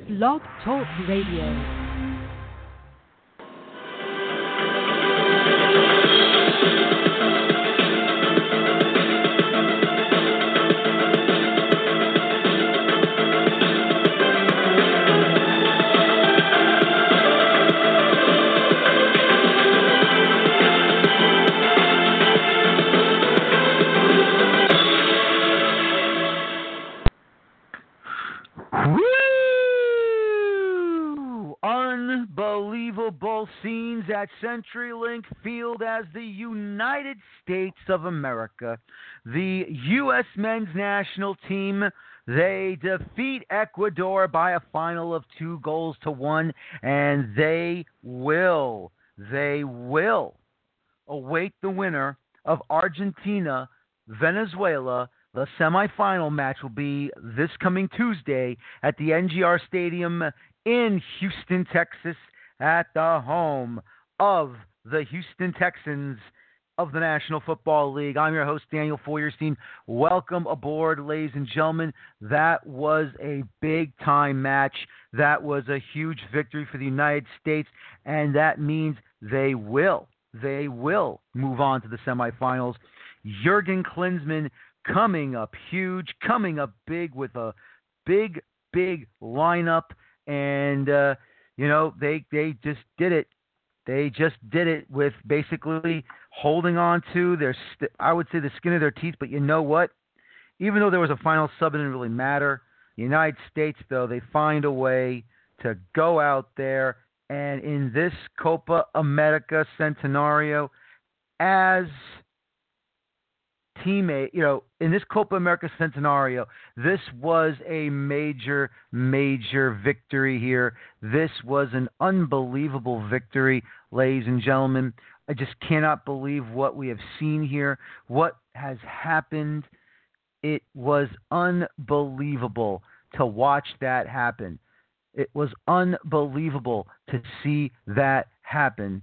Blog Talk Radio. Unbelievable scenes at CenturyLink Field as the United States of America, the U.S. men's national team, they defeat Ecuador by a final of 2-1, and they will await the winner of Argentina, Venezuela. The semifinal match will be this coming Tuesday at the NGR Stadium in Houston, Texas, at the home of the Houston Texans of the National Football League. I'm your host, Daniel Feuerstein. Welcome aboard, ladies and gentlemen. That was a big-time match. That was a huge victory for the United States, and that means they will move on to the semifinals. Jurgen Klinsmann coming up huge, coming up big with a big lineup. And, they just did it. They just did it with basically holding on to I would say the skin of their teeth. But you know what? Even though there was a final sub, it didn't really matter. The United States, though, they find a way to go out there. And in this Copa America Centenario, as teammate, in this Copa America Centenario, this was a major victory here. This was an unbelievable victory, ladies and gentlemen. I just cannot believe what we have seen here, what has happened. It was unbelievable to watch that happen. It was unbelievable to see that happen.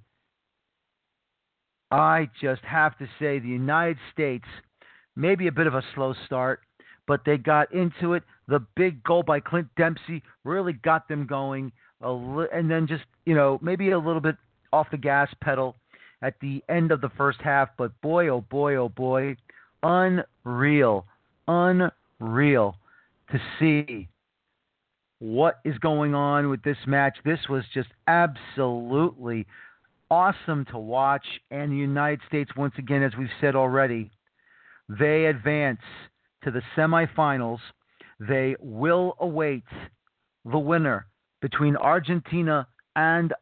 I just have to say the United States, maybe a bit of a slow start, but they got into it. The big goal by Clint Dempsey really got them going. And then just, maybe a little bit off the gas pedal at the end of the first half. But boy, oh boy, unreal to see what is going on with this match. This was just absolutely awesome to watch. And the United States, once again, as we've said already, they advance to the semifinals. They will await the winner between Argentina and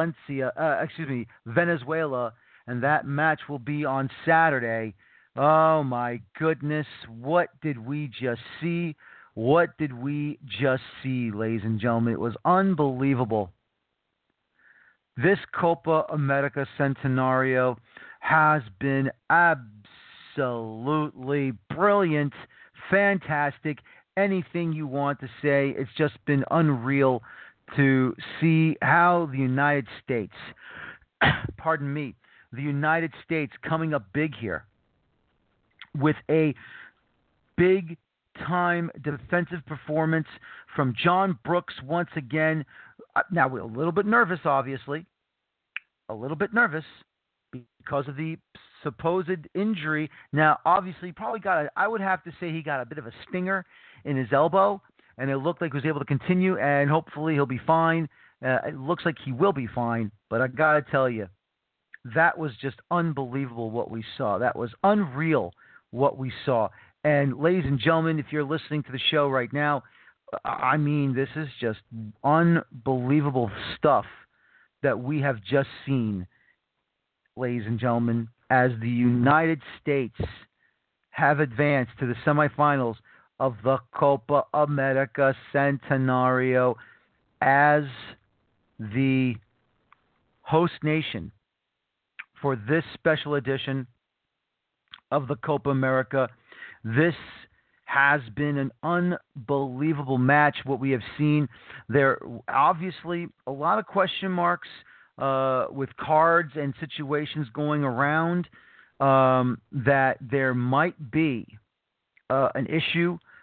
Venezuela, and that match will be on Saturday. Oh my goodness, what did we just see? What did we just see, ladies and gentlemen? It was unbelievable. This Copa America Centenario has been absolutely brilliant, fantastic, anything you want to say. It's just been unreal to see how the United States, the United States coming up big here with a big-time defensive performance from John Brooks once again. Now, we're a little bit nervous, obviously. A little bit nervous because of the supposed injury. Now, obviously, I would have to say he got a bit of a stinger in his elbow, and it looked like he was able to continue, and hopefully he'll be fine. It looks like he will be fine, but I got to tell you, that was just unbelievable what we saw. That was unreal what we saw. And ladies and gentlemen, if you're listening to the show right now, I mean, this is just unbelievable stuff that we have just seen, ladies and gentlemen, as the United States have advanced to the semifinals of the Copa America Centenario as the host nation for this special edition of the Copa America. This has been an unbelievable match, what we have seen. There obviously a lot of question marks with cards and situations going around that there might be an issue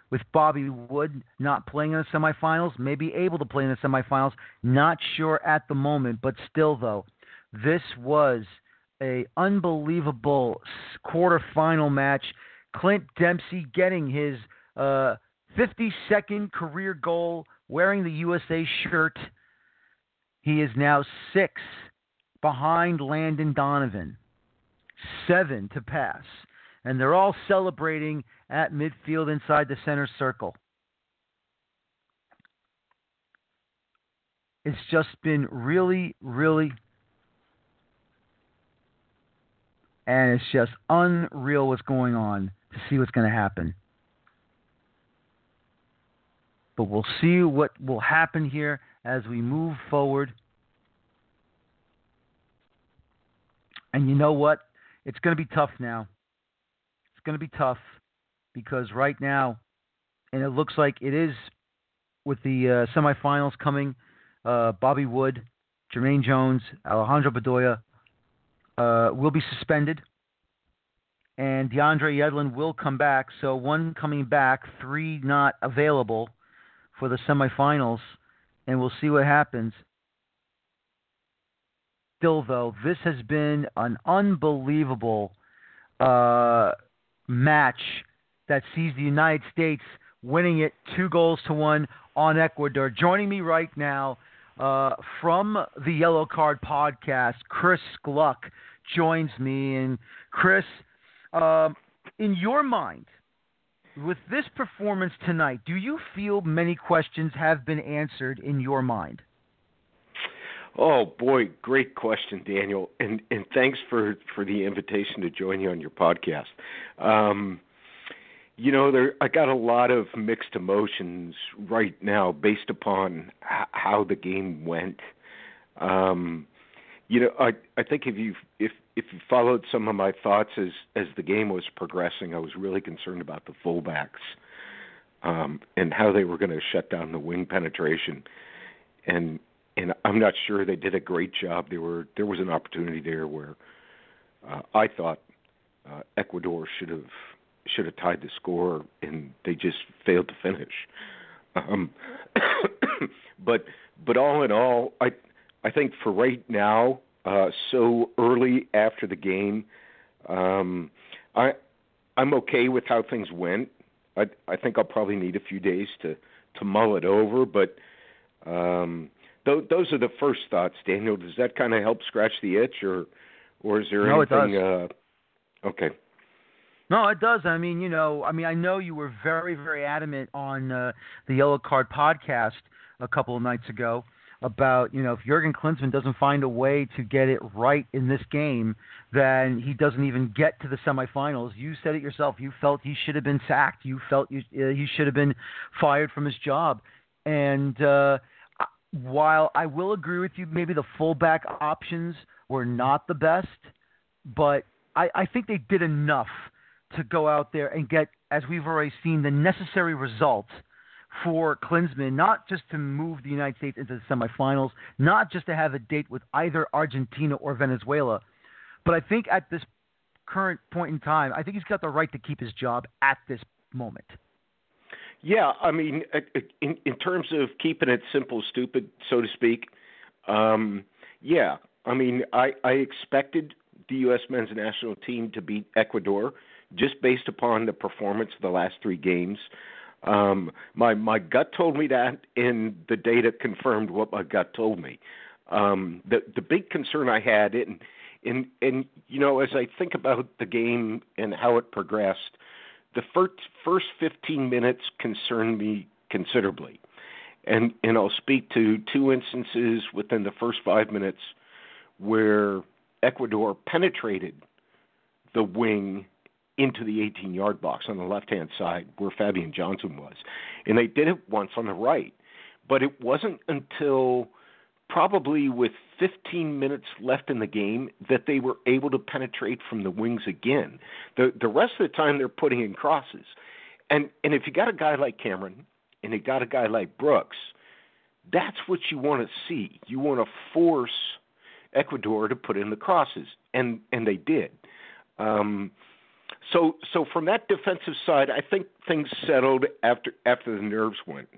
with Bobby Wood not playing in the semifinals, maybe able to play in the semifinals. Not sure at the moment, but still, though, this was a unbelievable quarterfinal match. Clint Dempsey getting his 52nd career goal, wearing the USA shirt. He is now 6 behind Landon Donovan, 7 to pass. And they're all celebrating at midfield inside the center circle. It's just been really, really, and it's just unreal what's going on to see what's going to happen. But we'll see what will happen here as we move forward. And you know what? It's going to be tough now. It's going to be tough because right now, and it looks like it is with the semifinals coming, Bobby Wood, Jermaine Jones, Alejandro Bedoya will be suspended. And DeAndre Yedlin will come back. So 1 coming back, 3 not available for the semifinals. And we'll see what happens. Still, though, this has been an unbelievable match that sees the United States winning it 2-1 on Ecuador. Joining me right now from the Yellow Card podcast, Chris Gluck joins me. And Chris, in your mind, with this performance tonight, do you feel many questions have been answered in your mind? Oh, boy, great question, Daniel. And thanks for the invitation to join you on your podcast. I got a lot of mixed emotions right now based upon how the game went. I think if you followed some of my thoughts as the game was progressing, I was really concerned about the fullbacks and how they were going to shut down the wing penetration. And I'm not sure they did a great job. There was an opportunity there where I thought Ecuador should have tied the score, and they just failed to finish. But all in all, I think for right now, so early after the game, I'm okay with how things went. I think I'll probably need a few days to mull it over, but those are the first thoughts, Daniel. Does that kind of help scratch the itch, or is there anything? No, it does. Okay. No, it does. I know you were very, very adamant on the Yellow Card podcast a couple of nights ago about, if Jurgen Klinsmann doesn't find a way to get it right in this game, then he doesn't even get to the semifinals. You said it yourself. You felt he should have been sacked. You felt he should have been fired from his job. And while I will agree with you, maybe the fullback options were not the best, but I think they did enough to go out there and get, as we've already seen, the necessary results for Klinsmann, not just to move the United States into the semifinals, not just to have a date with either Argentina or Venezuela, but I think at this current point in time, I think he's got the right to keep his job at this moment. Yeah, in terms of keeping it simple, stupid, so to speak, yeah. I expected the U.S. men's national team to beat Ecuador just based upon the performance of the last 3 games. My gut told me that, and the data confirmed what my gut told me. The big concern I had, and as I think about the game and how it progressed, the first 15 minutes concerned me considerably. And I'll speak to 2 instances within the first 5 minutes where Ecuador penetrated the wing into the 18-yard box on the left-hand side where Fabian Johnson was. And they did it once on the right. But it wasn't until probably with 15 minutes left in the game that they were able to penetrate from the wings again. The rest of the time they're putting in crosses. And if you got a guy like Cameron and you got a guy like Brooks, that's what you want to see. You want to force Ecuador to put in the crosses, and they did. So from that defensive side, I think things settled after the nerves went.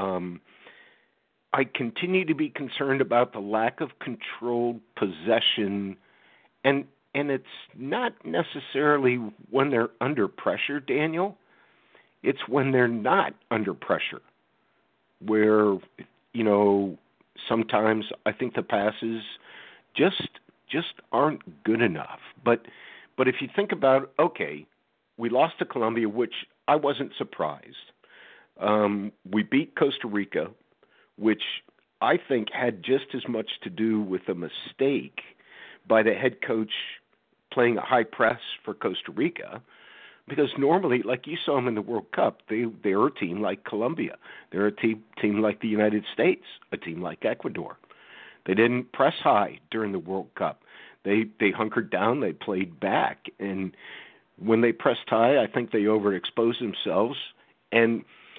I continue to be concerned about the lack of controlled possession, and it's not necessarily when they're under pressure, Daniel. It's when they're not under pressure, where, sometimes I think the passes just aren't good enough. But if you think about, okay, we lost to Colombia, which I wasn't surprised. We beat Costa Rica, which I think had just as much to do with a mistake by the head coach playing a high press for Costa Rica, because normally, like you saw them in the World Cup, they're a team like Colombia. They're a team like the United States, a team like Ecuador. They didn't press high during the World Cup. They hunkered down, they played back, and when they pressed high, I think they overexposed themselves. And,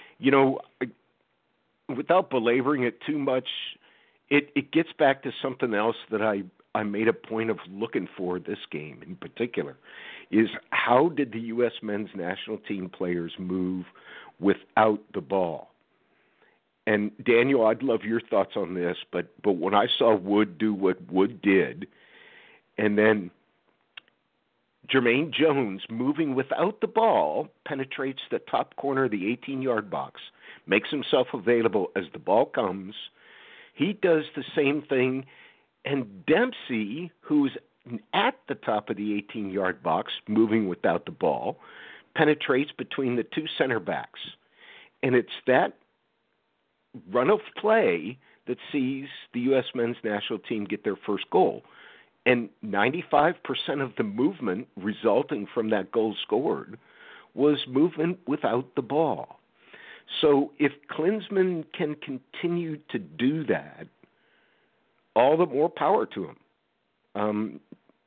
without belaboring it too much, it gets back to something else that I made a point of looking for this game in particular, is how did the U.S. men's national team players move without the ball? And, Daniel, I'd love your thoughts on this, but when I saw Wood do what Wood did, and then Jermaine Jones, moving without the ball, penetrates the top corner of the 18-yard box, makes himself available as the ball comes. He does the same thing, and Dempsey, who's at the top of the 18-yard box, moving without the ball, penetrates between the two center backs. And it's that run of play that sees the U.S. men's national team get their first goal. And 95% of the movement resulting from that goal scored was movement without the ball. So if Klinsmann can continue to do that, all the more power to him.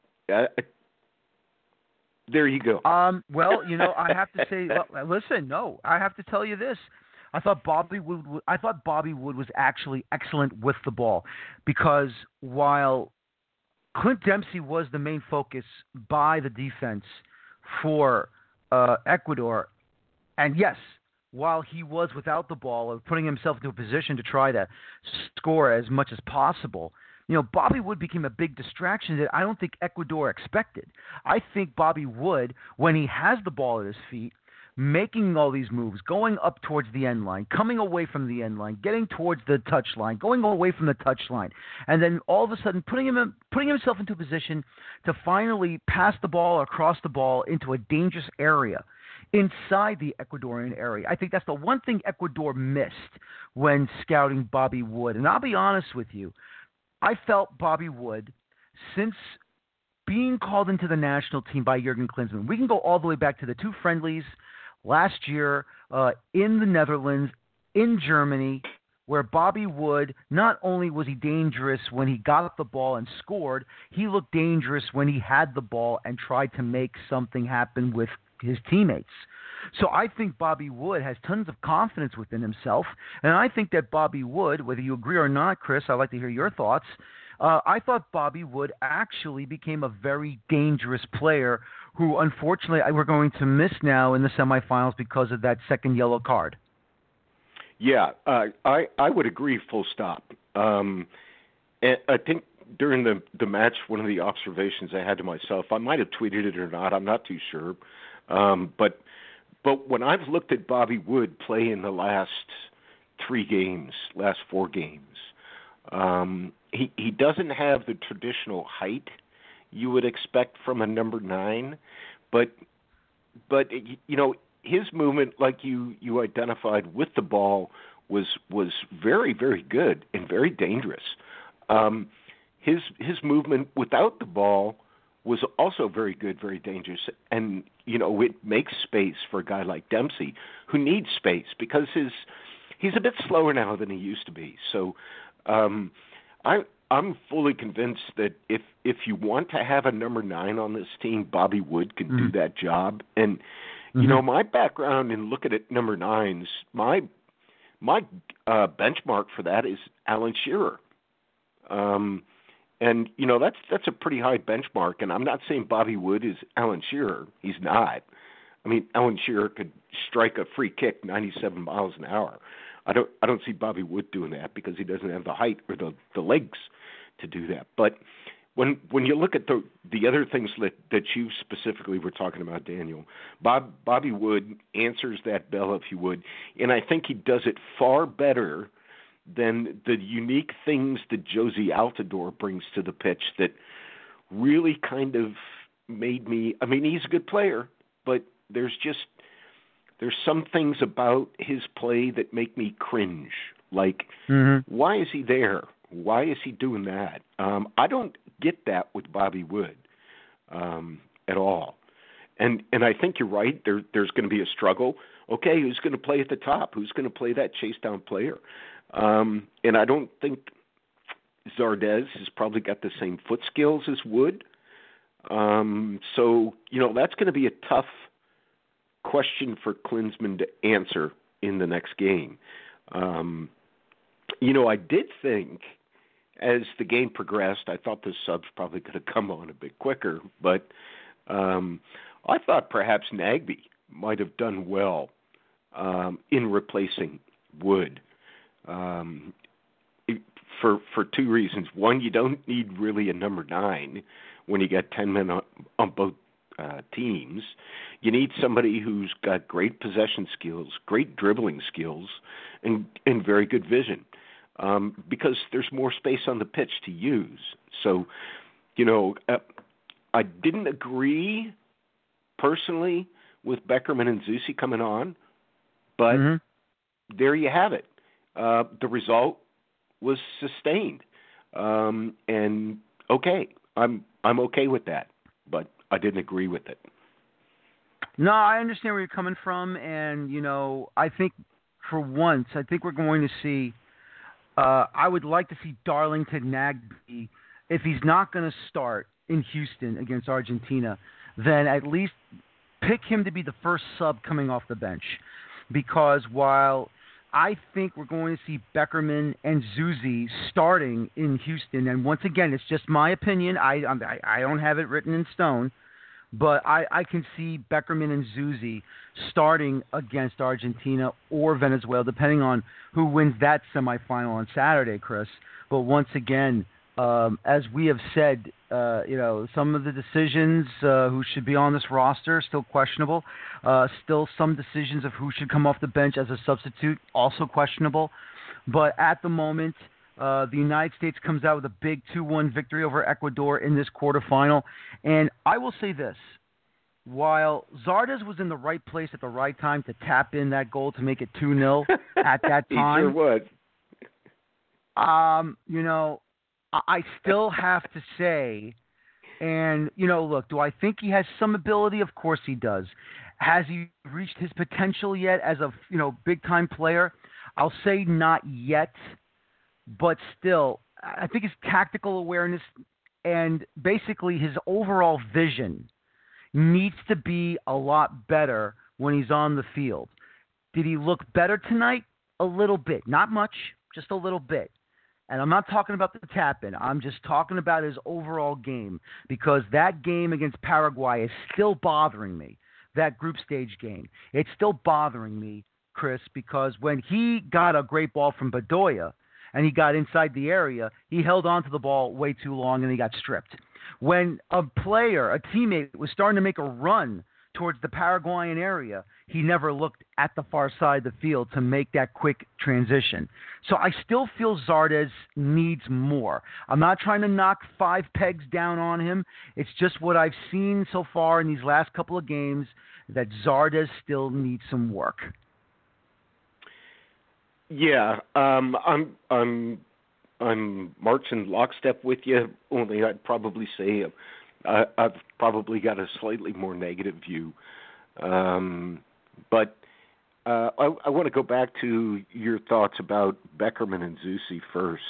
There you go. Well, I have to say, listen, no, I have to tell you this. I thought Bobby Wood was actually excellent with the ball, because while Clint Dempsey was the main focus by the defense for Ecuador, and yes, while he was without the ball or putting himself into a position to try to score as much as possible, Bobby Wood became a big distraction that I don't think Ecuador expected. I think Bobby Wood, when he has the ball at his feet, making all these moves, going up towards the end line, coming away from the end line, getting towards the touch line, going away from the touch line, and then all of a sudden putting himself into a position to finally pass the ball or cross the ball into a dangerous area inside the Ecuadorian area. I think that's the one thing Ecuador missed when scouting Bobby Wood. And I'll be honest with you, I felt Bobby Wood, since being called into the national team by Jurgen Klinsmann, we can go all the way back to the two friendlies last year in the Netherlands, in Germany, where Bobby Wood, not only was he dangerous when he got the ball and scored, he looked dangerous when he had the ball and tried to make something happen with his teammates. So I think Bobby Wood has tons of confidence within himself, and I think that Bobby Wood, whether you agree or not, Chris, I'd like to hear your thoughts, I thought Bobby Wood actually became a very dangerous player who, unfortunately, we're going to miss now in the semifinals because of that second yellow card. Yeah, I would agree, full stop. And I think during the match, one of the observations I had to myself, I might have tweeted it or not, I'm not too sure, but when I've looked at Bobby Wood play in the last 4 games, he doesn't have the traditional height you would expect from a number 9, but his movement, like you identified with the ball, was very, very good and very dangerous. His movement without the ball was also very good, very dangerous, and it makes space for a guy like Dempsey, who needs space because he's a bit slower now than he used to be. So I'm fully convinced that if you want to have a number 9 on this team, Bobby Wood can do that job. And my background in looking at number 9s, my benchmark for that is Alan Shearer. And that's a pretty high benchmark. And I'm not saying Bobby Wood is Alan Shearer. He's not. I mean, Alan Shearer could strike a free kick 97 miles an hour. I don't see Bobby Wood doing that because he doesn't have the height or the legs to do that. But when you look at the other things that you specifically were talking about, Daniel, Bobby Wood answers that bell, if you would, and I think he does it far better than the unique things that Josie Altidore brings to the pitch that really kind of made me. I mean, he's a good player, but there's some things about his play that make me cringe. Like, Why is he there? Why is he doing that? I don't get that with Bobby Wood at all. And I think you're right. There's going to be a struggle. Okay, who's going to play at the top? Who's going to play that chase down player? And I don't think Zardes has probably got the same foot skills as Wood. So that's going to be a tough question for Klinsmann to answer in the next game. I did think as the game progressed, I thought the subs probably could have come on a bit quicker, but I thought perhaps Nagbe might have done well in replacing Wood for two reasons. One, you don't need really a number 9 when you got 10 men on both teams. You need somebody who's got great possession skills, great dribbling skills, and very good vision, because there's more space on the pitch to use. So, I didn't agree personally with Beckerman and Zusi coming on, but there you have it. The result was sustained, and okay, I'm okay with that, but I didn't agree with it. No, I understand where you're coming from, and I think for once, I think we're going to see. I would like to see Darlington Nagbe, if he's not going to start in Houston against Argentina, then at least pick him to be the first sub coming off the bench, because while I think we're going to see Beckerman and Zusi starting in Houston, and once again, it's just my opinion. I don't have it written in stone, but I can see Beckerman and Zusi starting against Argentina or Venezuela, depending on who wins that semifinal on Saturday, Chris. But once again, as we have said, some of the decisions who should be on this roster still questionable. Still some decisions of who should come off the bench as a substitute also questionable. But at the moment, the United States comes out with a big 2-1 victory over Ecuador in this quarterfinal. And I will say this. While Zardes was in the right place at the right time to tap in that goal to make it 2-0 at that time. He sure was. I still have to say, and, look, do I think he has some ability? Of course he does. Has he reached his potential yet as a, big-time player? I'll say not yet, but still, I think his tactical awareness and basically his overall vision needs to be a lot better when he's on the field. Did he look better tonight? A little bit. Not much, just a little bit. And I'm not talking about the tap-in. I'm just talking about his overall game, because that game against Paraguay is still bothering me, that group stage game. It's still bothering me, Chris, because when he got a great ball from Bedoya and he got inside the area, he held on to the ball way too long and he got stripped. When a player, a teammate, was starting to make a run towards the Paraguayan area, he never looked at the far side of the field to make that quick transition. So I still feel Zardes needs more. I'm not trying to knock 5 pegs down on him. It's just what I've seen so far in these last couple of games, that Zardes still needs some work. Yeah, I'm marching lockstep with you. Only I'd probably say I've probably got a slightly more negative view. But I want to go back to your thoughts about Beckerman and Zusi first.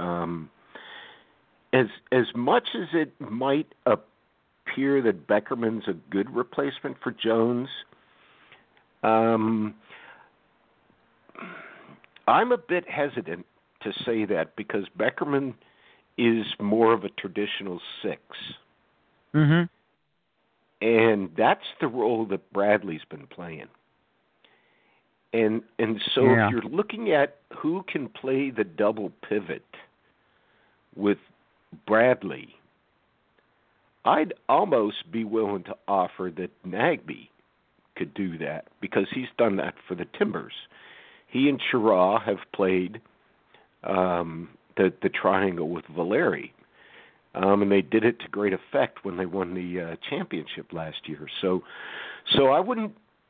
As much as it might appear that Beckerman's a good replacement for Jones, I'm a bit hesitant to say that, because Beckerman is more of a traditional 6. Mm-hmm. And that's the role that Bradley's been playing. And so Yeah. if you're looking at who can play the double pivot with Bradley, I'd almost be willing to offer that Nagbe could do that because he's done that for the Timbers. He and Chirac have played the triangle with Valeri. And they did it to great effect when they won the championship last year. So I wouldn't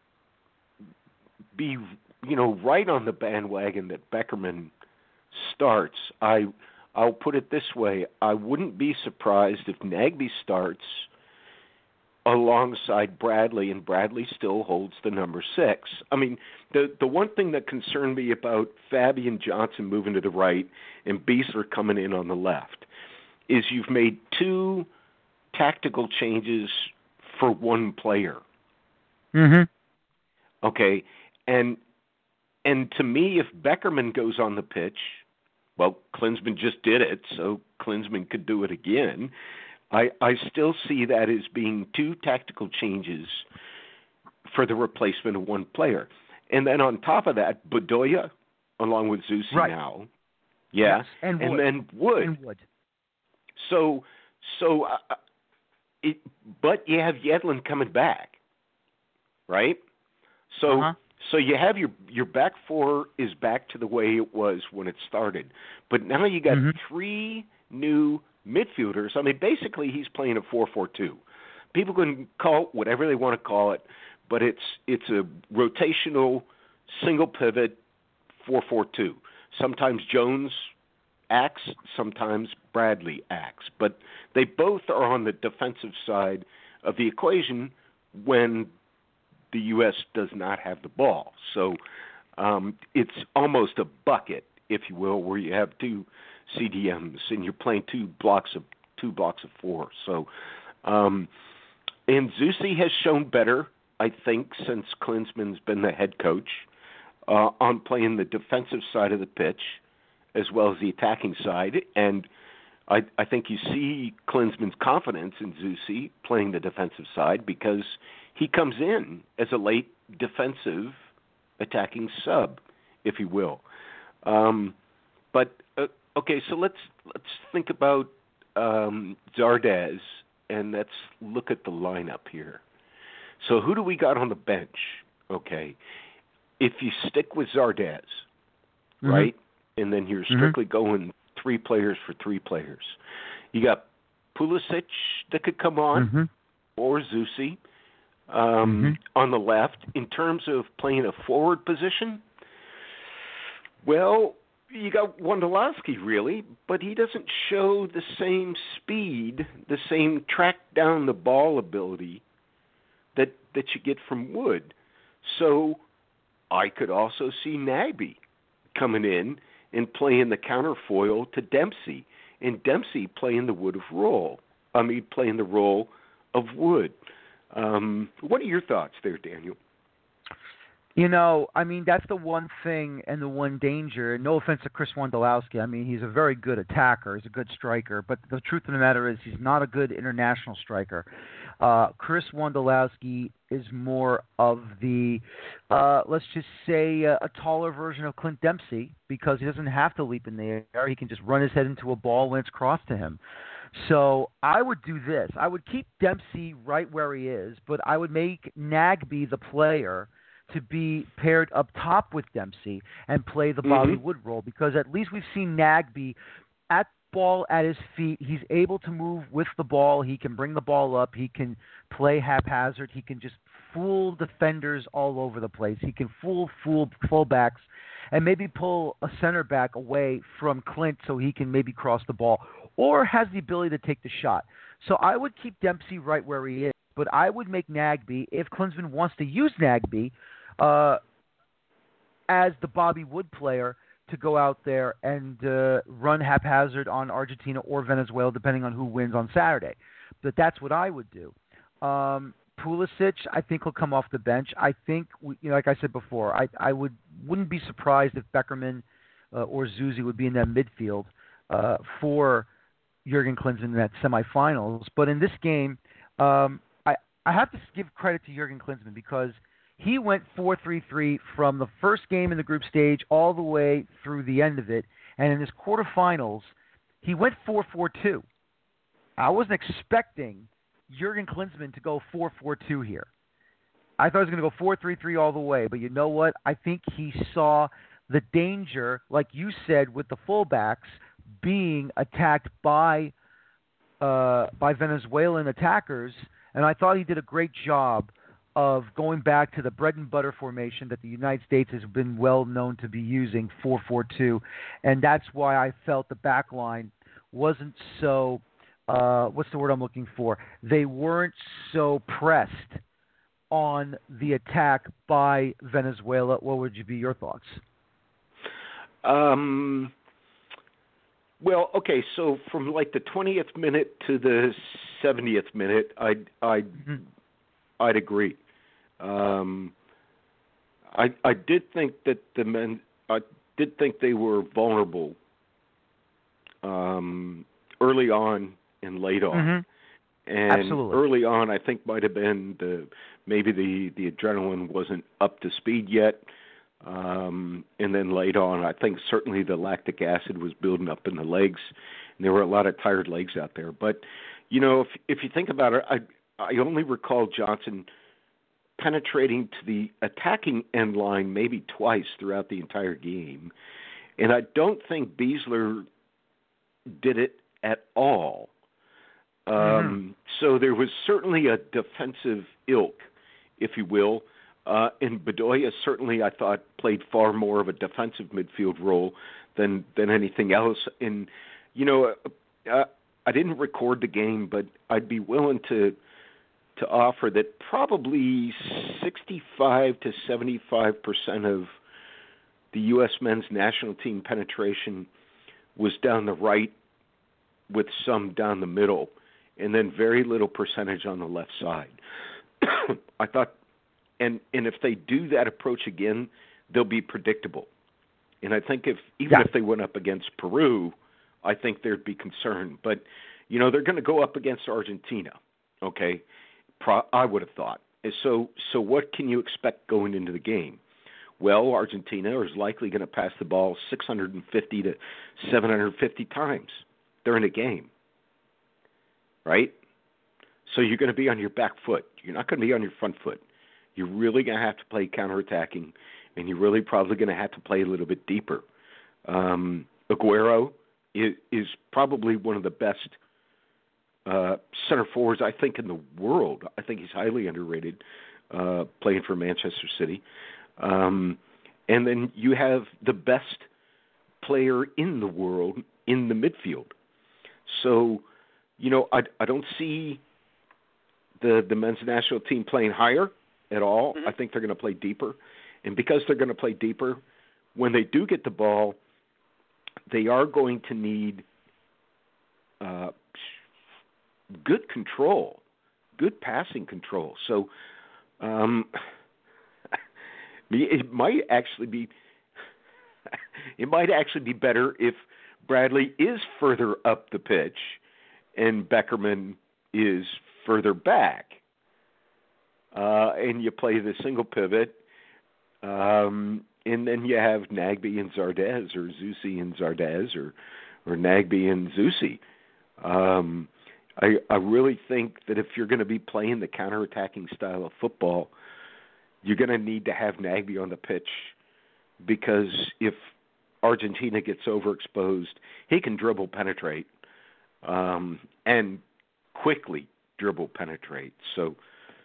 be, right on the bandwagon that Beckerman starts. I'll put it this way: I wouldn't be surprised if Nagbe starts alongside Bradley, and Bradley still holds the number 6. I mean, the one thing that concerned me about Fabian Johnson moving to the right and Beasler coming in on the left is you've made 2 tactical changes for one player. Mm-hmm. Okay, and to me, if Beckerman goes on the pitch, well, Klinsmann just did it, so Klinsmann could do it again. I still see that as being 2 tactical changes for the replacement of one player. And then on top of that, Bedoya, along with Zusi now. Yeah. Yes. And then Wood. So, but you have Yedlin coming back, right? So you have your back 4 is back to the way it was when it started. But now you got 3 new midfielders. I mean, basically he's playing a 4-4-2. People can call it whatever they want to call it, but it's a rotational single pivot 4-4-2. Sometimes Jones acts, sometimes Bradley acts, but they both are on the defensive side of the equation when the U.S. does not have the ball. So it's almost a bucket, if you will, where you have 2 CDMs and you're playing two blocks of 4. So and Zusi has shown better, I think, since Klinsmann's been the head coach on playing the defensive side of the pitch as well as the attacking side. And I think you see Klinsmann's confidence in Zusi playing the defensive side because he comes in as a late defensive attacking sub, if you will. Okay, so let's think about Zardes, and let's look at the lineup here. So who do we got on the bench? Okay, if you stick with Zardes, right, and then you're strictly going 3 players for 3 players, you got Pulisic that could come on, or Zusi on the left. In terms of playing a forward position, well, you got Wondolowski, really, but he doesn't show the same speed, the same track down the ball ability that you get from Wood. So I could also see Nagbe coming in and playing the counterfoil to Dempsey, and Dempsey playing the role of Wood. What are your thoughts there, Daniel? I mean, that's the one thing and the one danger. No offense to Chris Wondolowski. I mean, he's a very good attacker. He's a good striker. But the truth of the matter is he's not a good international striker. Chris Wondolowski is more of the, let's just say, a taller version of Clint Dempsey because he doesn't have to leap in the air. He can just run his head into a ball when it's crossed to him. So I would do this. I would keep Dempsey right where he is, but I would make Nagbe the player to be paired up top with Dempsey and play the Bobby Wood role because at least we've seen Nagbe at ball at his feet. He's able to move with the ball. He can bring the ball up. He can play haphazard. He can just fool defenders all over the place. He can fool fullbacks and maybe pull a center back away from Clint so he can maybe cross the ball or has the ability to take the shot. So I would keep Dempsey right where he is, but I would make Nagbe, if Klinsmann wants to use Nagbe, as the Bobby Wood player to go out there and run haphazard on Argentina or Venezuela, depending on who wins on Saturday. But that's what I would do. Pulisic, I think, will come off the bench. I think, like I said before, I wouldn't be surprised if Beckerman or Zusi would be in that midfield for Jurgen Klinsmann in that semifinals. But in this game, I have to give credit to Jurgen Klinsmann because he went 4-3-3 from the first game in the group stage all the way through the end of it. And in his quarterfinals, he went 4-4-2. I wasn't expecting Jurgen Klinsmann to go 4-4-2 here. I thought he was going to go 4-3-3 all the way. But you know what? I think he saw the danger, like you said, with the fullbacks being attacked by Venezuelan attackers, and I thought he did a great job of going back to the bread and butter formation that the United States has been well known to be using, 4-4-2, and that's why I felt the back line wasn't so what's the word I'm looking for? They weren't so pressed on the attack by Venezuela. What would be your thoughts? Well, okay, so from like the 20th minute to the 70th minute, I'd agree. I did think that the men, I did think they were vulnerable early on and late on. Mm-hmm. And Absolutely. early on, I think might have been maybe the adrenaline wasn't up to speed yet. And then late on, I think certainly the lactic acid was building up in the legs, and there were a lot of tired legs out there. But, you know, if you think about it, I only recall Johnson penetrating to the attacking end line maybe twice throughout the entire game, and I don't think Beasler did it at all. So there was certainly a defensive ilk, if you will. And Bedoya certainly, I thought, played far more of a defensive midfield role than anything else. And, you know, I didn't record the game, but I'd be willing to offer that probably 65 to 75% of the U.S. men's national team penetration was down the right with some down the middle, and then very little percentage on the left side. I thought, and if they do that approach again, they'll be predictable. And I think if they went up against Peru, I think there'd be concern. But, you know, they're going to go up against Argentina, okay? I would have thought. So what can you expect going into the game? Well, Argentina is likely going to pass the ball 650 to 750 times during a game, right? So you're going to be on your back foot. You're not going to be on your front foot. You're really going to have to play counterattacking, and you're really probably going to have to play a little bit deeper. Aguero is probably one of the best center forwards, I think, in the world. I think he's highly underrated playing for Manchester City. And then you have the best player in the world in the midfield. So, you know, I don't see the men's national team playing higher at all. Mm-hmm. I think they're going to play deeper. And because they're going to play deeper, when they do get the ball, they are going to need good control, good passing control. So it might actually be better if Bradley is further up the pitch and Beckerman is further back. And you play the single pivot, and then you have Nagbe and Zardes, or Zusi and Zardes, or Nagbe and Zusi. I really think that if you're going to be playing the counterattacking style of football, you're going to need to have Nagbe on the pitch, because if Argentina gets overexposed, he can dribble penetrate, and quickly dribble penetrate. So,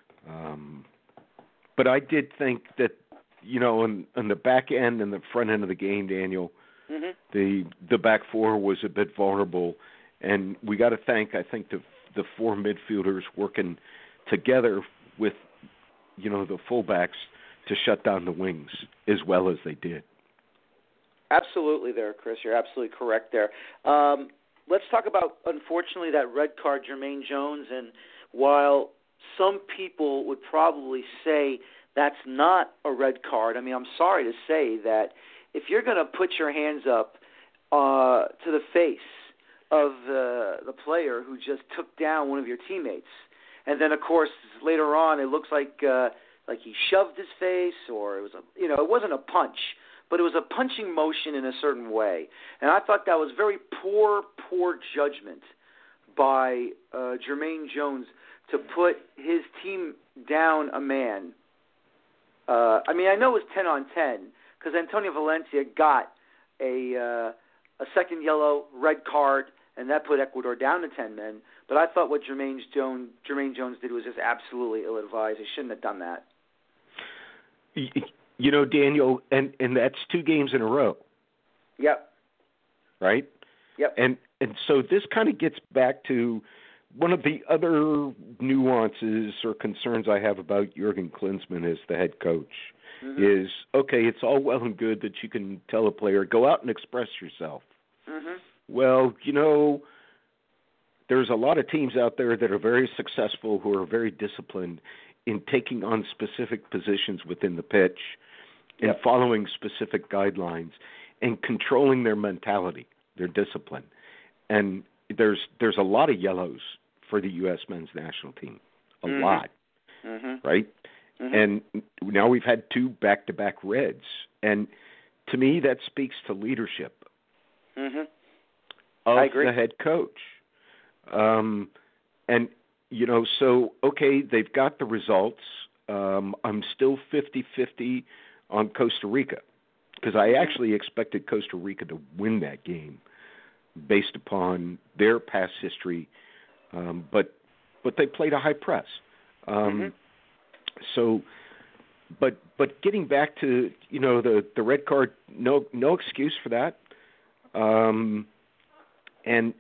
but I did think that, you know, on the back end and the front end of the game, Daniel, mm-hmm. the back four was a bit vulnerable, and we got to thank, I think, the four midfielders working together with, you know, the fullbacks to shut down the wings as well as they did. Absolutely there, Chris. You're absolutely correct there. Let's talk about, unfortunately, that red card, Jermaine Jones. And while some people would probably say that's not a red card, I mean, I'm sorry to say that if you're going to put your hands up to the face of the player who just took down one of your teammates. And then, of course, later on, it looks like he shoved his face, or it was it wasn't a punch, but it was a punching motion in a certain way. And I thought that was very poor judgment by Jermaine Jones to put his team down a man. I mean, I know it was 10-on-10 because Antonio Valencia got a second yellow, red card, and that put Ecuador down to 10 men. But I thought what Jermaine Jones did was just absolutely ill-advised. He shouldn't have done that. You know, Daniel, and that's 2 games in a row. Yep. Right? Yep. And so this kind of gets back to one of the other nuances or concerns I have about Jurgen Klinsmann as the head coach is, okay, it's all well and good that you can tell a player, go out and express yourself. Well, there's a lot of teams out there that are very successful who are very disciplined in taking on specific positions within the pitch and following specific guidelines and controlling their mentality, their discipline. And there's a lot of yellows for the U.S. men's national team, a lot, right? And now we've had 2 back-to-back reds. And to me, that speaks to leadership of the head coach. And, so, okay, they've got the results. I'm still 50-50 on Costa Rica because I actually expected Costa Rica to win that game based upon their past history. But they played a high press. So, but getting back to, the red card, no excuse for that. And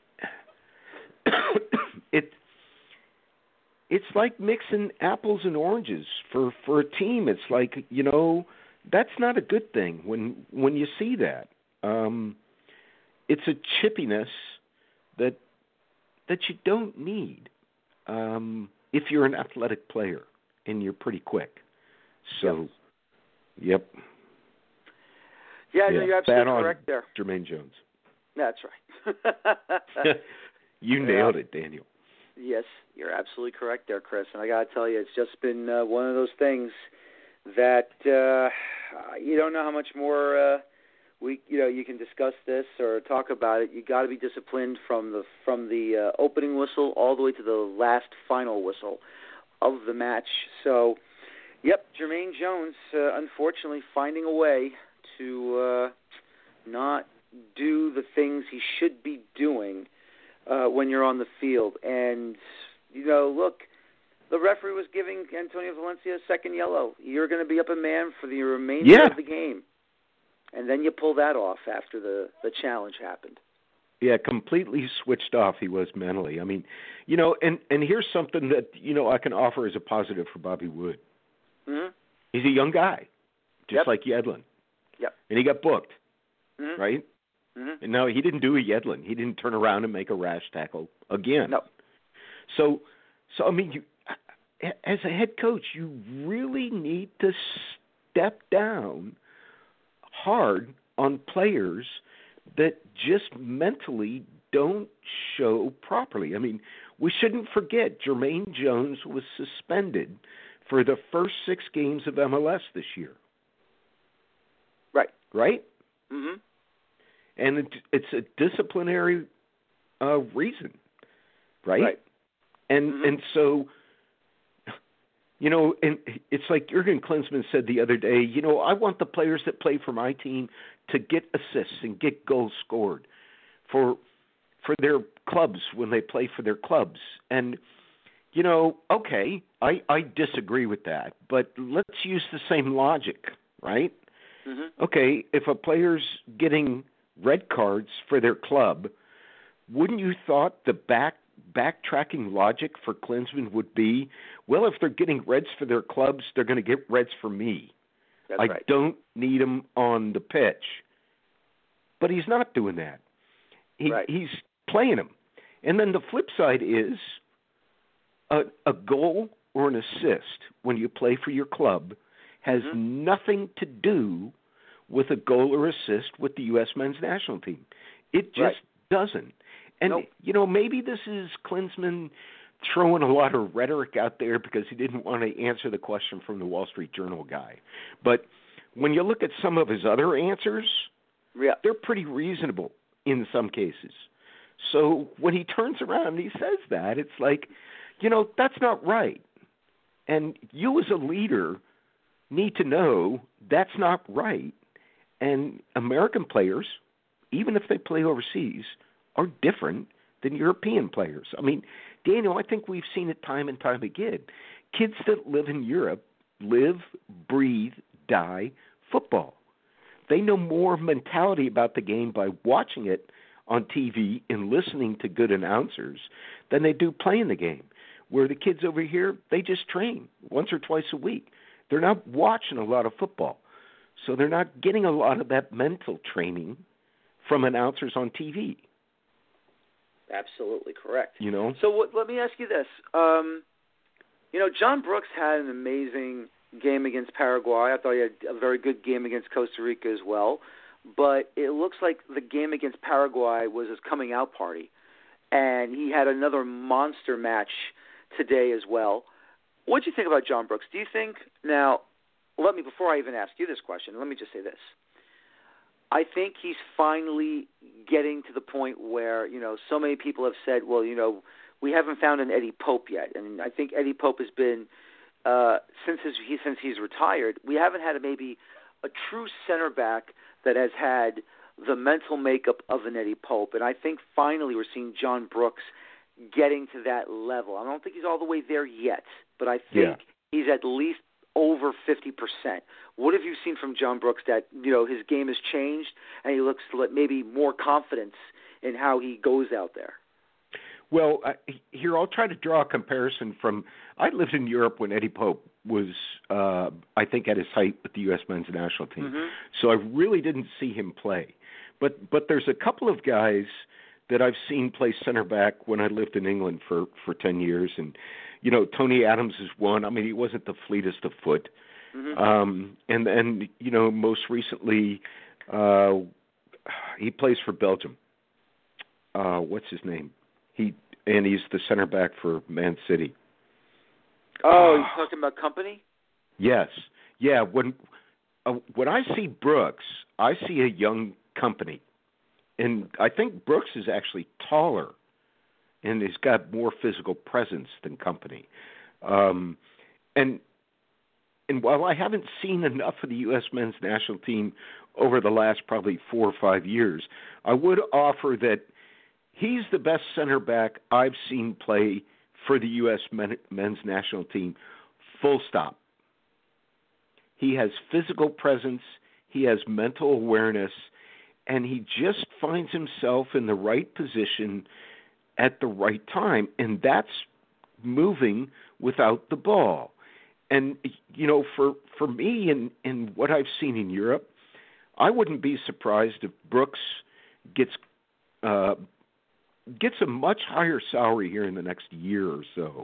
it's like mixing apples and oranges for a team. It's like, that's not a good thing when you see that. It's a chippiness that you don't need if you're an athletic player and you're pretty quick. So, yep. Yeah, no, you're absolutely correct there. Jermaine Jones. That's right. You nailed it, Daniel. Yes, you're absolutely correct there, Chris. And I got to tell you, it's just been one of those things that you don't know how much more you can discuss this or talk about it. You got to be disciplined from the opening whistle all the way to the last final whistle of the match. So, yep, Jermaine Jones, unfortunately, finding a way to not do the things he should be doing when you're on the field. And, look, the referee was giving Antonio Valencia a second yellow. You're going to be up a man for the remainder of the game. And then you pull that off after the challenge happened. Yeah, completely switched off he was mentally. I mean, and here's something that, I can offer as a positive for Bobby Wood. He's a young guy, just like Yedlin. Yep. And he got booked, right? And no, he didn't do a Yedlin. He didn't turn around and make a rash tackle again. No. So I mean, you, as a head coach, you really need to step down hard on players that just mentally don't show properly. I mean, we shouldn't forget Jermaine Jones was suspended for the first 6 games of MLS this year. Right? And it's a disciplinary reason, right? And so, and it's like Jurgen Klinsmann said the other day, I want the players that play for my team to get assists and get goals scored for their clubs when they play for their clubs. And, okay, I disagree with that, but let's use the same logic, right? Okay, if a player's getting red cards for their club, wouldn't you thought the backtracking logic for Klinsmann would be, well, if they're getting reds for their clubs, they're going to get reds for me. I don't need them on the pitch. But he's not doing that. He's playing them. And then the flip side is a goal or an assist when you play for your club has nothing to do with a goal or assist with the U.S. men's national team. It just doesn't. And, Nope. Maybe this is Klinsman throwing a lot of rhetoric out there because he didn't want to answer the question from the Wall Street Journal guy. But when you look at some of his other answers, they're pretty reasonable in some cases. So when he turns around and he says that, it's like, that's not right. And you as a leader need to know that's not right. And American players, even if they play overseas, are different than European players. I mean, Daniel, I think we've seen it time and time again. Kids that live in Europe live, breathe, die football. They know more mentality about the game by watching it on TV and listening to good announcers than they do playing the game. Where the kids over here, they just train once or twice a week. They're not watching a lot of football. So they're not getting a lot of that mental training from announcers on TV. Absolutely correct. So let me ask you this. John Brooks had an amazing game against Paraguay. I thought he had a very good game against Costa Rica as well. But it looks like the game against Paraguay was his coming out party. And he had another monster match today as well. What do you think about John Brooks? Do you think now? Before I even ask you this question, let me just say this. I think he's finally getting to the point where, so many people have said, well, we haven't found an Eddie Pope yet. And I think Eddie Pope has been, since he's retired, we haven't had maybe a true center back that has had the mental makeup of an Eddie Pope. And I think finally we're seeing John Brooks getting to that level. I don't think he's all the way there yet, but I think he's at least over 50%. What have you seen from John Brooks that, his game has changed and he looks like maybe more confidence in how he goes out there? Well, here I'll try to draw a comparison from – I lived in Europe when Eddie Pope was, I think, at his height with the U.S. men's national team. Mm-hmm. So I really didn't see him play. But there's a couple of guys that I've seen play center back when I lived in England for 10 years. And, Tony Adams is one. I mean, he wasn't the fleetest of foot. Mm-hmm. And most recently, he plays for Belgium. What's his name? He's the center back for Man City. Oh, you're talking about Company? Yes. Yeah. When I see Brooks, I see a young Company, and I think Brooks is actually taller, and he's got more physical presence than Company. And while I haven't seen enough of the U.S. men's national team over the last probably 4 or 5 years, I would offer that he's the best center back I've seen play for the U.S. men's national team, full stop. He has physical presence, he has mental awareness, and he just finds himself in the right position at the right time, and that's moving without the ball. And, for me and what I've seen in Europe, I wouldn't be surprised if Brooks gets a much higher salary here in the next year or so,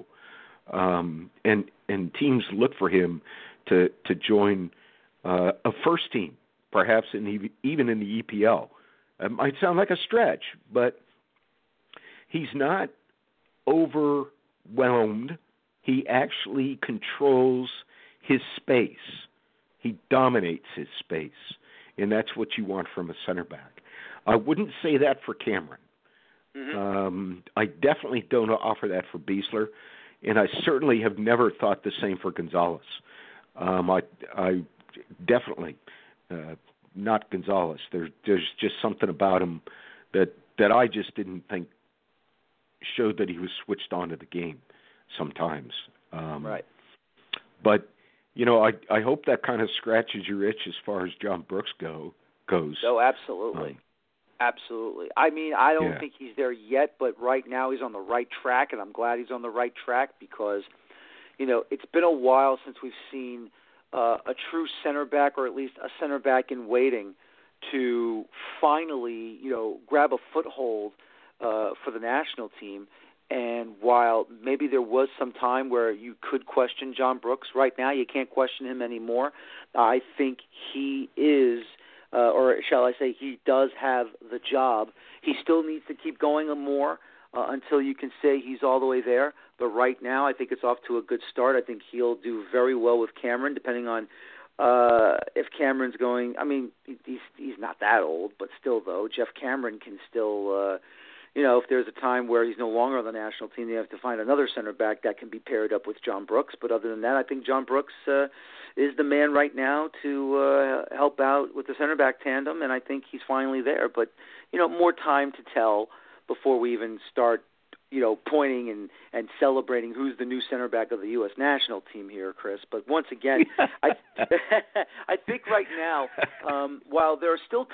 and teams look for him to join a first team, perhaps even in the EPL. It might sound like a stretch, but he's not overwhelmed. He actually controls his space. He dominates his space, and that's what you want from a center back. I wouldn't say that for Cameron. Mm-hmm. I definitely don't offer that for Beasler, and I certainly have never thought the same for Gonzalez. I definitely not Gonzalez. There's just something about him that I just didn't think showed that he was switched on to the game sometimes. Right. But I hope that kind of scratches your itch as far as John Brooks goes. Oh, absolutely. Absolutely. I mean, I don't think he's there yet, but right now he's on the right track, and I'm glad he's on the right track because, it's been a while since we've seen a true center back, or at least a center back in waiting, to finally, grab a foothold for the national team. And while maybe there was some time where you could question John Brooks, right now you can't question him anymore. I think he is or shall I say he does have the job. He still needs to keep going more until you can say he's all the way there. But right now, I think it's off to a good start. I think he'll do very well with Cameron, depending on if Cameron's going. I mean, he's not that old, but still, though, Jeff Cameron can still, if there's a time where he's no longer on the national team, they have to find another center back that can be paired up with John Brooks. But other than that, I think John Brooks is the man right now to help out with the center back tandem, and I think he's finally there. But, more time to tell before we even start pointing and celebrating who's the new center back of the U.S. national team here, Chris. But once again, I think right now, while there are still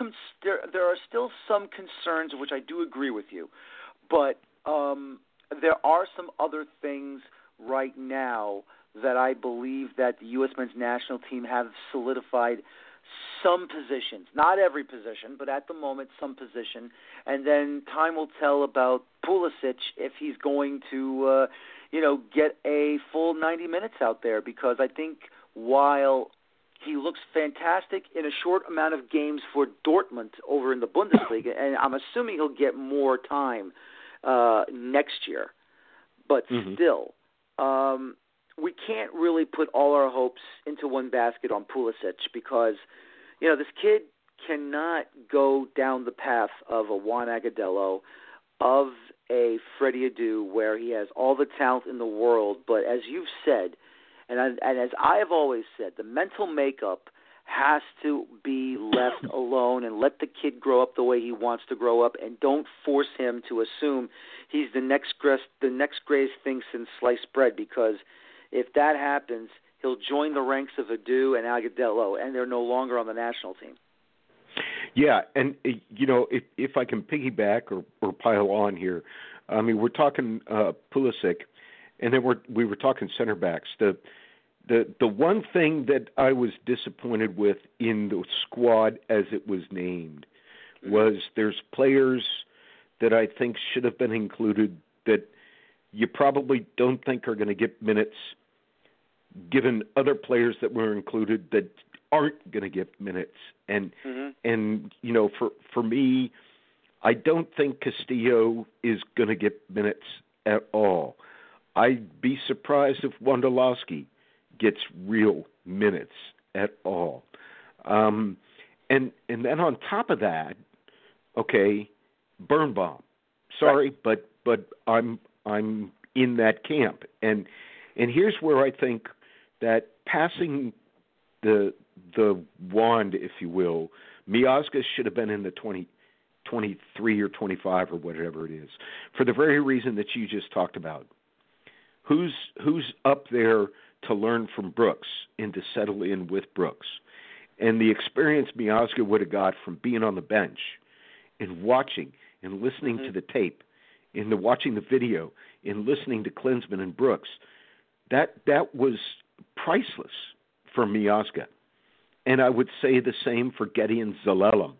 some concerns, which I do agree with you, but there are some other things right now that I believe that the U.S. men's national team have solidified some positions, not every position, but at the moment some position, and then time will tell about Pulisic if he's going to, get a full 90 minutes out there, because I think while he looks fantastic in a short amount of games for Dortmund over in the Bundesliga, and I'm assuming he'll get more time next year, but still, we can't really put all our hopes into one basket on Pulisic, because this kid cannot go down the path of a Juan Agudelo, of a Freddie Adu, where he has all the talent in the world. But as you've said, and as I have always said, the mental makeup has to be left alone, and let the kid grow up the way he wants to grow up, and don't force him to assume he's the next greatest thing since sliced bread, because if that happens, he'll join the ranks of Adu and Agudelo, and they're no longer on the national team. Yeah, and if I can piggyback or pile on here, I mean, we're talking Pulisic, and then we were talking center backs. The one thing that I was disappointed with in the squad as it was named was there's players that I think should have been included that you probably don't think are going to get minutes, given other players that were included that aren't going to get minutes. And for me, I don't think Castillo is going to get minutes at all. I'd be surprised if Wondolowski gets real minutes at all. And then on top of that, okay, Birnbaum. Sorry, right. but I'm in that camp. And here's where I think that passing the wand, if you will, Miazga should have been in the 23 or 25 or whatever it is, for the very reason that you just talked about. Who's up there to learn from Brooks and to settle in with Brooks? And the experience Miazga would have got from being on the bench and watching and listening to the tape, and watching the video and listening to Klinsmann and Brooks, that was priceless for Miazga. And I would say the same for Gideon Zelalem.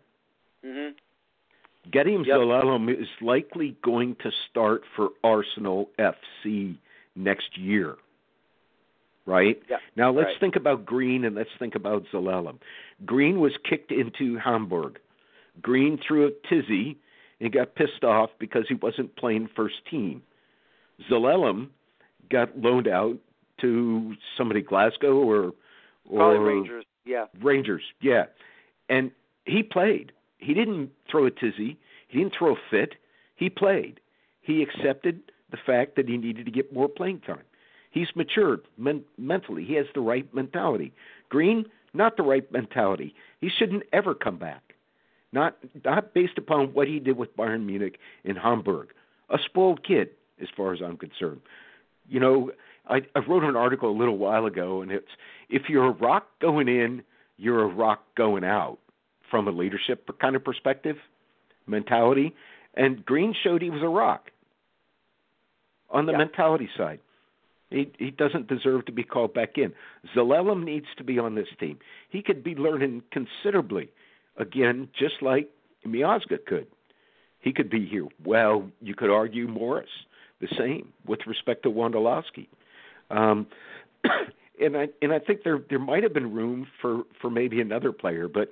Gideon Zelalem is likely going to start for Arsenal FC next year, right? Yep. Now let's think about Green and let's think about Zelalem. Green was kicked into Hamburg. Green threw a tizzy and got pissed off because he wasn't playing first team. Zelalem got loaned out to somebody, Glasgow or probably Rangers. Yeah. Rangers, yeah. And he played. He didn't throw a tizzy. He didn't throw a fit. He played. He accepted the fact that he needed to get more playing time. He's matured mentally. He has the right mentality. Green, not the right mentality. He shouldn't ever come back. Not based upon what he did with Bayern Munich in Hamburg. A spoiled kid, as far as I'm concerned. I wrote an article a little while ago, and it's, if you're a rock going in, you're a rock going out, from a leadership kind of perspective, mentality. And Green showed he was a rock on the mentality side. He doesn't deserve to be called back in. Zelalem needs to be on this team. He could be learning considerably, again, just like Miazga could. He could be here. Well, you could argue Morris, the same, with respect to Wondolowski. And I think there might have been room for maybe another player, but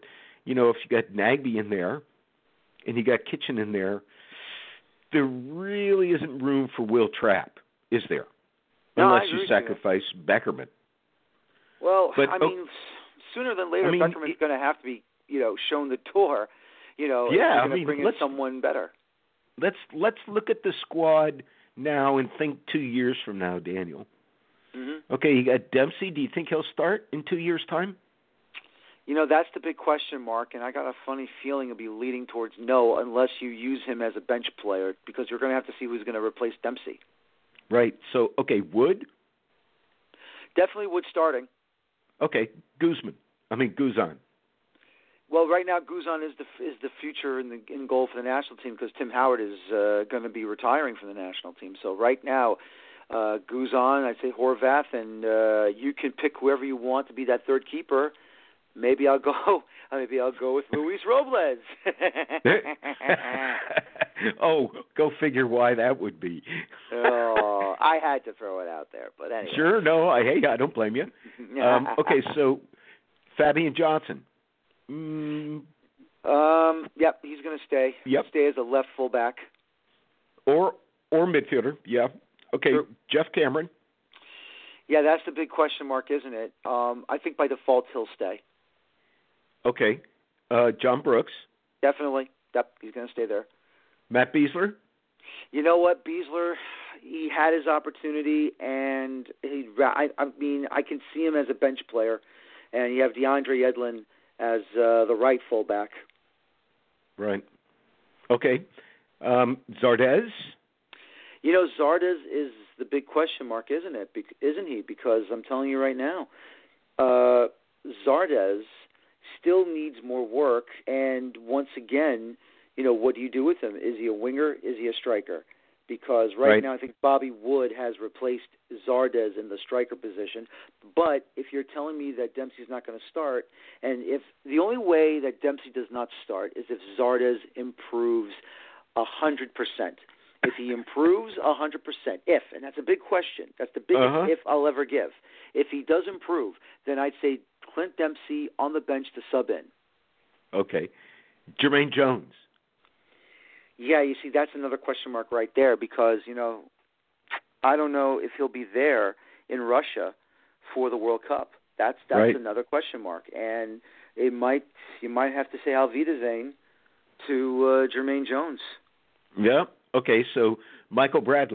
if you got Nagbe in there and you got Kitchen in there, there really isn't room for Will Trapp, is there? No, Unless I agree you with sacrifice Beckerman. Well, But, sooner than later, Beckerman's going to have to be, shown the door. If Yeah, you're going to bring in someone better. Let's look at the squad now and think 2 years from now, Daniel. Mm-hmm. Okay, you got Dempsey. Do you think he'll start in 2 years' time? That's the big question mark, and I got a funny feeling it'll be leading towards no unless you use him as a bench player because you're going to have to see who's going to replace Dempsey. Right. So, okay, Wood? Definitely Wood starting. Okay, Guzan. Well, right now Guzan is the future in goal for the national team because Tim Howard is going to be retiring from the national team. So right now, Guzan, I'd say Horvath, and you can pick whoever you want to be that third keeper. Maybe I'll go with Luis Robles. Oh, go figure why that would be. Oh, I had to throw it out there, but anyway. Sure, no, I don't blame you. Okay, so Fabian Johnson. Yep, he's going to stay. Yep. Stay as a left fullback. Or midfielder, yeah. Okay, Sure. Jeff Cameron. Yeah, that's the big question mark, isn't it? I think by default he'll stay. Okay, John Brooks. Definitely. Yep, he's going to stay there. Matt Besler. You know what, Besler, he had his opportunity, and I can see him as a bench player, and you have DeAndre Yedlin as the right fullback. Right. Okay. Zardes. Zardes is the big question mark, isn't it? Isn't he? Because I'm telling you right now, Zardes still needs more work, and once again, what do you do with him? Is he a winger? Is he a striker? Because right now I think Bobby Wood has replaced Zardes in the striker position. But if you're telling me that Dempsey's not going to start, and if the only way that Dempsey does not start is if Zardes improves 100%. If he improves 100%, and that's a big question. That's the biggest if I'll ever give. If he does improve, then I'd say Clint Dempsey on the bench to sub in. Okay. Jermaine Jones. Yeah, you see, that's another question mark right there because, I don't know if he'll be there in Russia for the World Cup. That's right. Another question mark. And you might have to say Auf Wiedersehen to Jermaine Jones. Yeah. Okay, so Michael Bradley.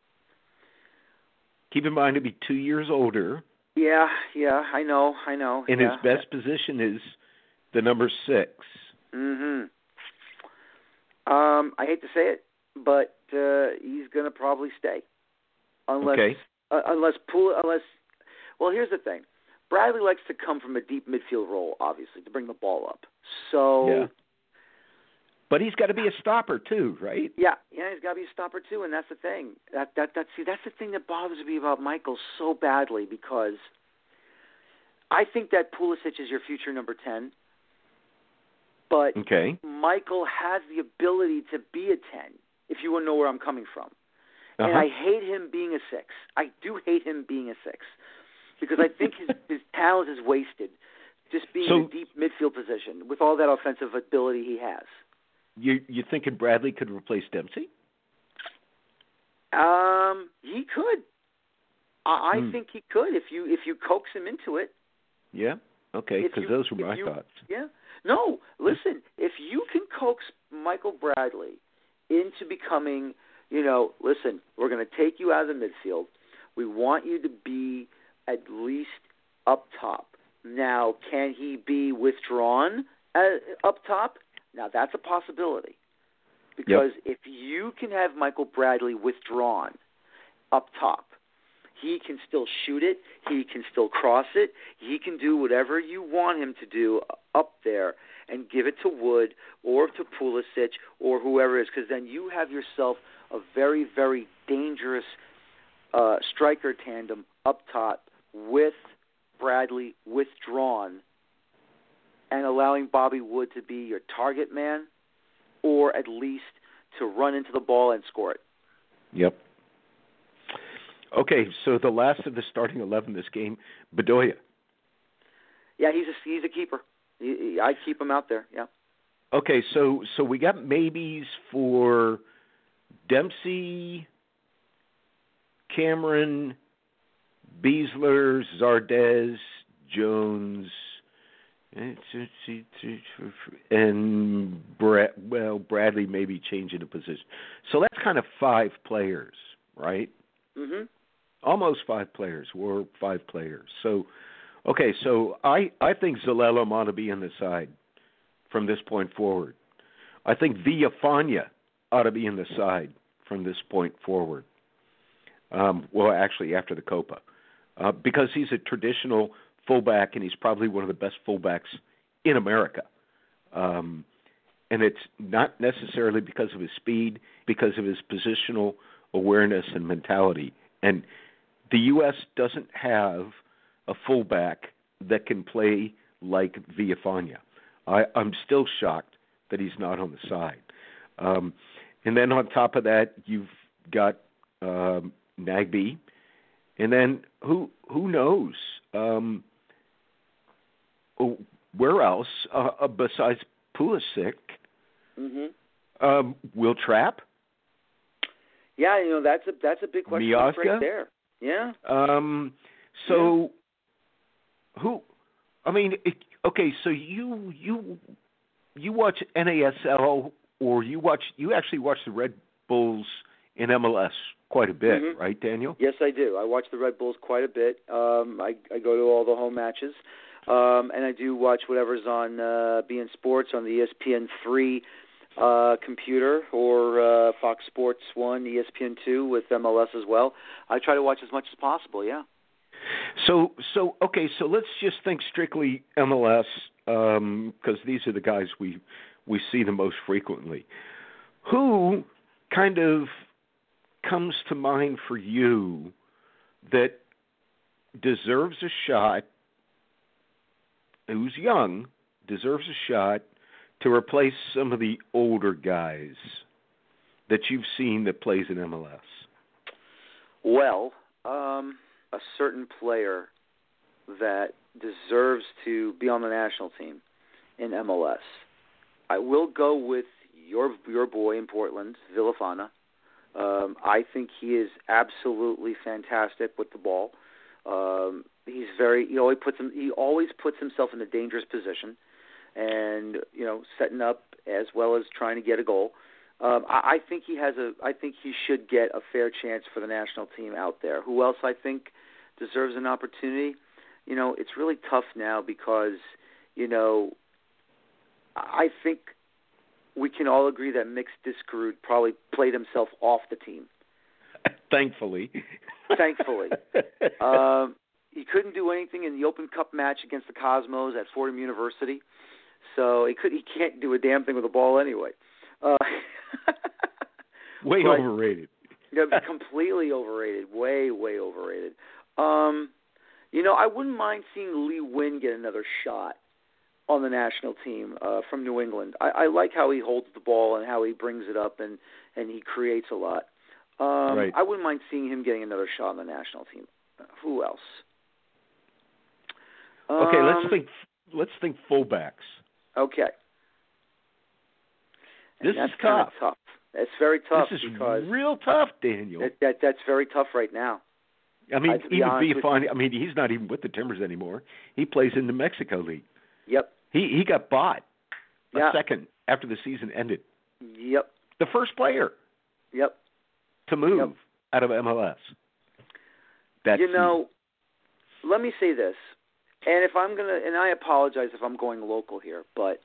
Keep in mind he'll be 2 years older. Yeah, I know. And his best position is the number 6. Mm-hmm. I hate to say it, but he's going to probably stay. Well, here's the thing. Bradley likes to come from a deep midfield role, obviously, to bring the ball up. So... Yeah. But he's got to be a stopper too, right? Yeah, he's got to be a stopper too, and that's the thing. That's the thing that bothers me about Michael so badly because I think that Pulisic is your future number 10, but Michael has the ability to be a 10. If you want to know where I'm coming from, and I hate him being a 6. I do hate him being a 6 because I think his talent is wasted just being in a deep midfield position with all that offensive ability he has. You thinking Bradley could replace Dempsey? He could. I think he could if you coax him into it. Yeah. Okay. Because those were my thoughts. Yeah. No. Listen. If you can coax Michael Bradley into becoming, listen, we're going to take you out of the midfield. We want you to be at least up top. Now, can he be withdrawn up top? Now, that's a possibility because if you can have Michael Bradley withdrawn up top, he can still shoot it, he can still cross it, he can do whatever you want him to do up there and give it to Wood or to Pulisic or whoever it is because then you have yourself a very, very dangerous striker tandem up top with Bradley withdrawn and allowing Bobby Wood to be your target man or at least to run into the ball and score it. Yep. Okay, so the last of the starting 11 this game, Bedoya. Yeah, he's a keeper. I keep him out there. Yeah. Okay, so we got maybes for Dempsey, Cameron, Beasler, Zardes, Jones, and Bradley maybe changing the position. So that's kind of 5 players, right? Mhm. Almost 5 players, or 5 players. So, okay, so I think Zalelem ought to be in the side from this point forward. I think Villafana ought to be in the side from this point forward. Well, actually, after the Copa. Because he's a traditional fullback, and he's probably one of the best fullbacks in America. And it's not necessarily because of his speed, because of his positional awareness and mentality. And the U.S. doesn't have a fullback that can play like Villafana. I'm still shocked that he's not on the side. And then on top of that, you've got Nagbe. And then who knows where else besides Pulisic? Mhm. Will Trapp? Yeah, that's a big question Miazga? right there. Yeah. So who? I mean, okay. So you watch NASL, or you actually watch the Red Bulls in MLS quite a bit, Mhm. right, Daniel? Yes, I do. I watch the Red Bulls quite a bit. I go to all the home matches, and I do watch whatever's on beIN Sports on the ESPN3 computer, or Fox Sports 1, ESPN2 with MLS as well. I try to watch as much as possible. Yeah. So okay. So let's just think strictly MLS, because these are the guys we see the most frequently. Who kind of comes to mind for you that deserves a shot, who's young, deserves a shot to replace some of the older guys that you've seen that plays in MLS? Well, a certain player that deserves to be on the national team in MLS. I will go with your boy in Portland, Villafana. I think he is absolutely fantastic with the ball. He always puts himself in a dangerous position, and setting up as well as trying to get a goal. I think he should get a fair chance for the national team out there. Who else I think deserves an opportunity? It's really tough now because I think we can all agree that Mix Diskerud probably played himself off the team. Thankfully. He couldn't do anything in the Open Cup match against the Cosmos at Fordham University, so he can't do a damn thing with the ball anyway. Way overrated. Completely overrated. Way, way overrated. I wouldn't mind seeing Lee Nguyen get another shot on the national team from New England. I like how he holds the ball and how he brings it up and he creates a lot. Right. I wouldn't mind seeing him getting another shot on the national team. Who else? Okay, let's think fullbacks. Okay. This is tough. It's very tough. This is because real tough, Daniel. That's very tough right now. I mean, even Villafana. I mean, he's not even with the Timbers anymore. He plays in the Mexico League. Yep. He got bought a second after the season ended. Yep. The first player. Yep. To move out of MLS. Let me say this, and I apologize if I'm going local here, but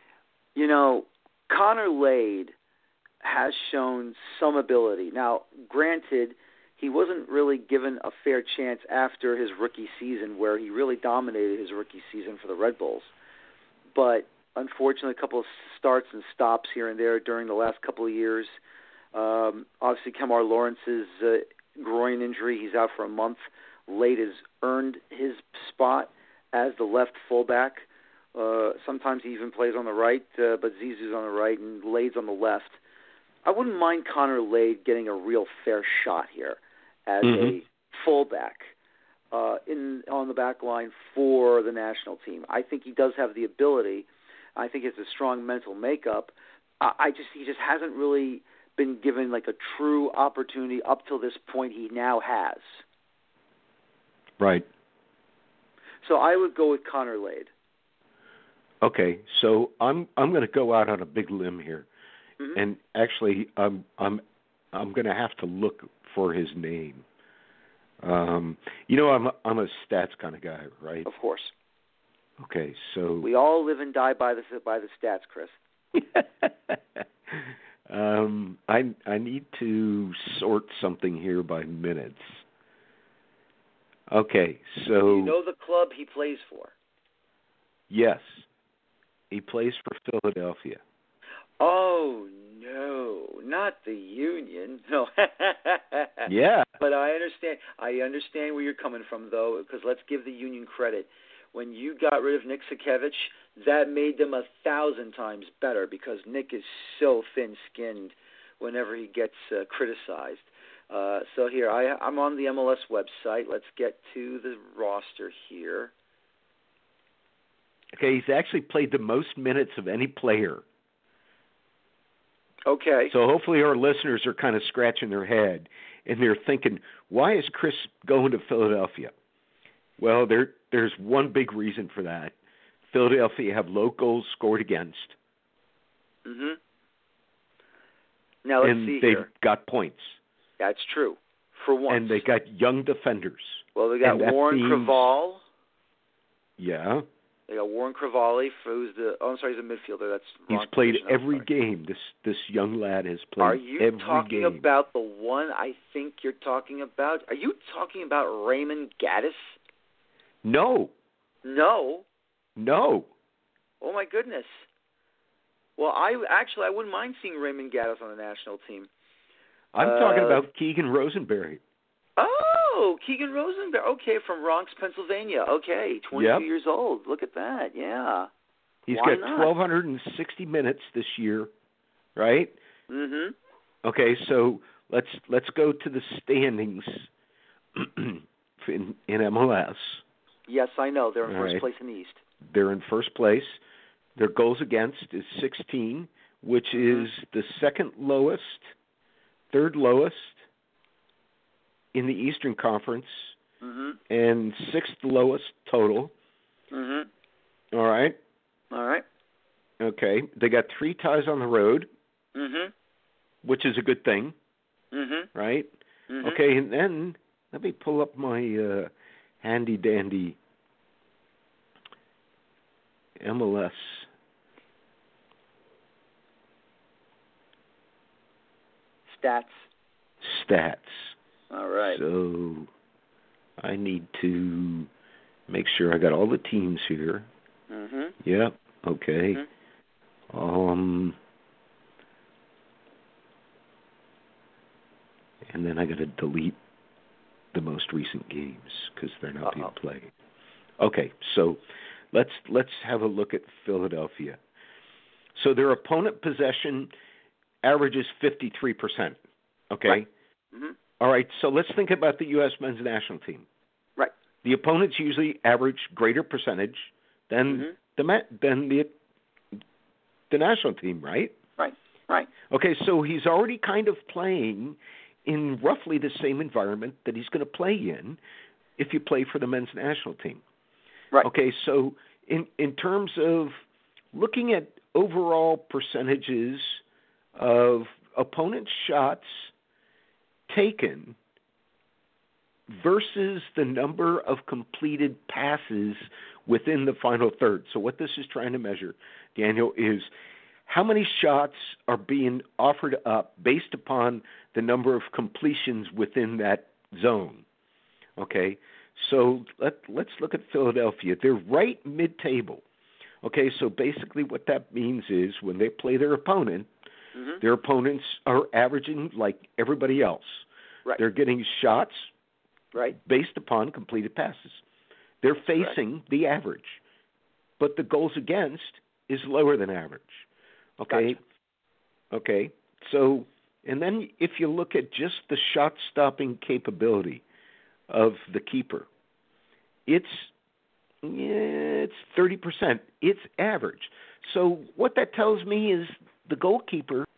Connor Lade has shown some ability. Now, granted, he wasn't really given a fair chance after his rookie season, where he really dominated his rookie season for the Red Bulls. But unfortunately, a couple of starts and stops here and there during the last couple of years. Obviously, Kemar Lawrence's groin injury, he's out for a month. Lade has earned his spot as the left fullback. Sometimes he even plays on the right, but Zizou's on the right and Lade's on the left. I wouldn't mind Connor Lade getting a real fair shot here as a fullback. on the back line for the national team. I think he does have the ability. I think it's a strong mental makeup. He just hasn't really been given like a true opportunity up till this point. He now has. Right. So I would go with Connor Lade. Okay, so I'm going to go out on a big limb here, Mm-hmm. and actually I'm going to have to look for his name. I'm a stats kind of guy, right? Of course. Okay, so We all live and die by the stats, Chris. I need to sort something here by minutes. Okay, so You know the club he plays for. yes, he plays for Philadelphia. Oh no, not the Union. No. Yeah. But I understand. I understand where you're coming from, though, because let's give the Union credit. When you got rid of Nick Sakiewicz, that made them 1,000 times better because Nick is so thin-skinned whenever he gets criticized. So here, I'm on the MLS website. Let's get to the roster here. Okay, he's actually played the most minutes of any player. Okay. So hopefully our listeners are kind of scratching their head and they're thinking, why is Chris going to Philadelphia? Well, there's one big reason for that. Philadelphia have low goals scored against. Mm-hmm. Now let's and see they've here. got points. That's true. For once. And they got young defenders. Well, they got Warren Creavalle. Yeah. They got Warren Creavalle, he's a midfielder. That's he's wrong played position. every game. This young lad has played Are you every talking game. about the one I think you're talking about? Are you talking about Raymond Gaddis? No. No. No. Oh my goodness. Well, I wouldn't mind seeing Raymond Gaddis on the national team. I'm talking about Keegan Rosenberry. Oh, Keegan Rosenberry. Okay, from Bronx, Pennsylvania. Okay, 22 years old. Look at that. Yeah. He's Why got not? 1,260 minutes this year, right? Mm-hmm. Okay, so let's go to the standings in MLS. Yes, I know. They're in All first right. place in the East. They're in first place. Their goals against is 16, which Mm-hmm. is the second lowest, third lowest in the Eastern Conference, Mm-hmm. and sixth lowest total. Mm-hmm. All right. All right. Okay. They got 3 ties on the road, Mm-hmm. which is a good thing, Mm-hmm. right? Mm-hmm. Okay, and then let me pull up my handy-dandy MLS stats. All right. So I need to make sure I got all the teams here. Mm-hmm. Yep. Okay. Mm-hmm. And then I got to delete the most recent games because they're not being played. Okay, so let's have a look at Philadelphia. So their opponent possession averages 53%. Okay. Right. Mm-hmm. All right. So let's think about the U.S. men's national team. Right. The opponents usually average greater percentage than Mm-hmm. the national team, right? Right. Right. Okay, so he's already kind of playing in roughly the same environment that he's going to play in if you play for the men's national team. Right. Okay, so in terms of looking at overall percentages of opponent shots taken versus the number of completed passes within the final third. So what this is trying to measure, Daniel, is how many shots are being offered up based upon the number of completions within that zone. Okay, so let's look at Philadelphia. They're right mid-table. Okay, so basically what that means is when they play their opponent, Mm-hmm. their opponents are averaging like everybody else. Right. They're getting shots Right. based upon completed passes. They're facing the average, but the goals against is lower than average. Okay. Gotcha. Okay. So, and then if you look at just the shot stopping capability of the keeper, it's 30%. It's average. So what that tells me is the goalkeeper